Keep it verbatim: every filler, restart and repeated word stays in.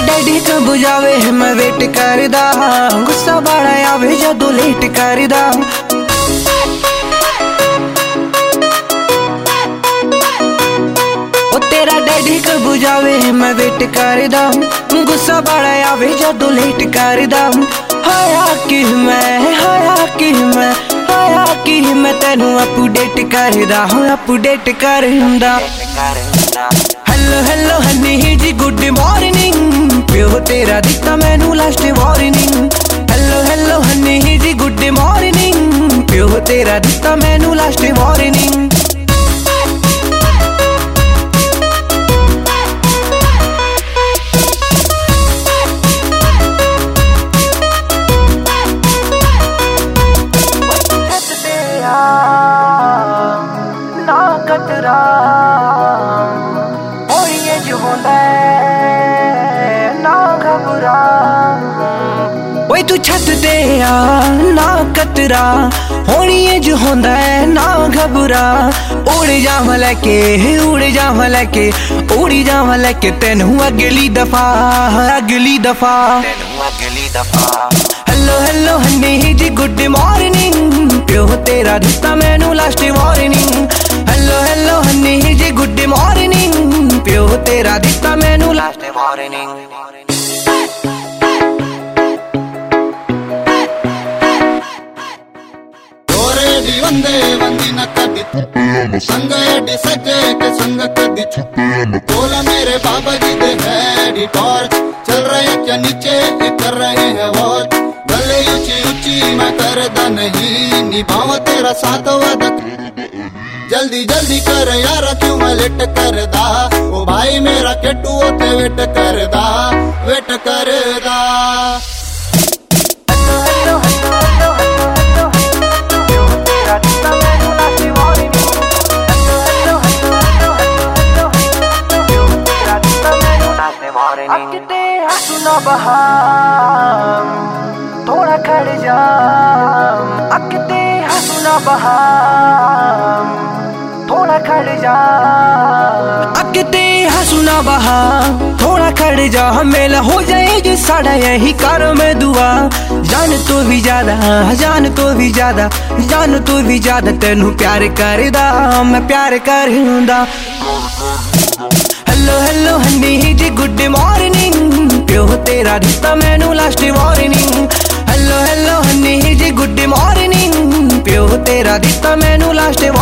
Daddy कब जावे मैं वेट करदा, गुस्सा बड़ा आवे जदों लेट करदा। ओ तेरा डैडी कब जावे मैं वेट करदा, गुस्सा बड़ा आवे जदों लेट करदा। हाया कि मैं हाया कि मैं हाया कि मैं तेनू अपडेट करदा, अपडेट करदा। Hello hello honey ji good morning, प्यो तेरा दिता मैनू last warning. Hello hello honey ji good morning, प्यो तेरा दिता मैनू लास्ट वार्निंग। ना कतरा ना घबरा, ओए तू छत दे आ ना कतरा, होनी जो होंदा है ना घबरा। उड़ जावा लेके उड़ जावा लेके उड़ी जावा लेके तेनू अगली दफा अगली दफा अगली दफा। Hello hello honey ji good morning, प्यो तेरा दिता मैनू last warning. Hello hello honey ji good morning, प्यो तेरा दिता मैनू लास्ट वार्निंग। दी वंदे वंदी न कदी संग एडी सजे के संग कदी बोला मेरे बाबा जी दे हैडी टॉर्च, चल रहे क्या नीचे ये कर रहे हैं वॉच। गले ऊंची ऊंची मैं करदा नहीं, निभावा तेरा साथ वादा। जल्दी जल्दी कर यार क्यों मैं लेट करदा, ओ भाई मेरा केटू होते वेट करदा वेट करदा। अकते हंसना बहा थोड़ा खड़ जा, अकते हंसना बहा थोड़ा खड़ जा, अकते हंसना बहा थोड़ा खड़ जा। मेला हो जाए जो साड़ा यही कर में दुआ, जान तो भी ज्यादा जान तो भी ज्यादा जान तो भी ज्यादा तेनू प्यार करदा मैं प्यार करदा। Hello hello honey ji good morning, प्यो तेरा दिता मैनू last warning. Hello hello honey ji good morning, प्यो तेरा दिता मैनू लास्ट